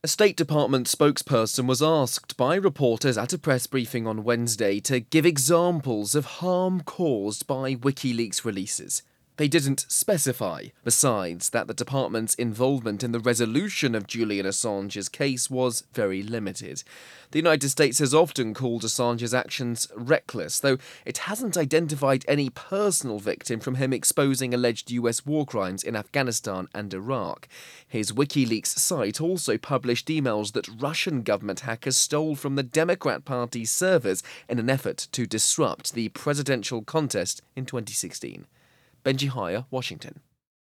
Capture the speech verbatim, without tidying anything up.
A State Department spokesperson was asked by reporters at a press briefing on Wednesday to give examples of harm caused by WikiLeaks releases. They didn't specify, besides that the department's involvement in the resolution of Julian Assange's case was very limited. The United States has often called Assange's actions reckless, though it hasn't identified any personal victim from him exposing alleged U S war crimes in Afghanistan and Iraq. His WikiLeaks site also published emails that Russian government hackers stole from the Democrat Party's servers in an effort to disrupt the presidential contest in twenty sixteen. Benji Hire, Washington.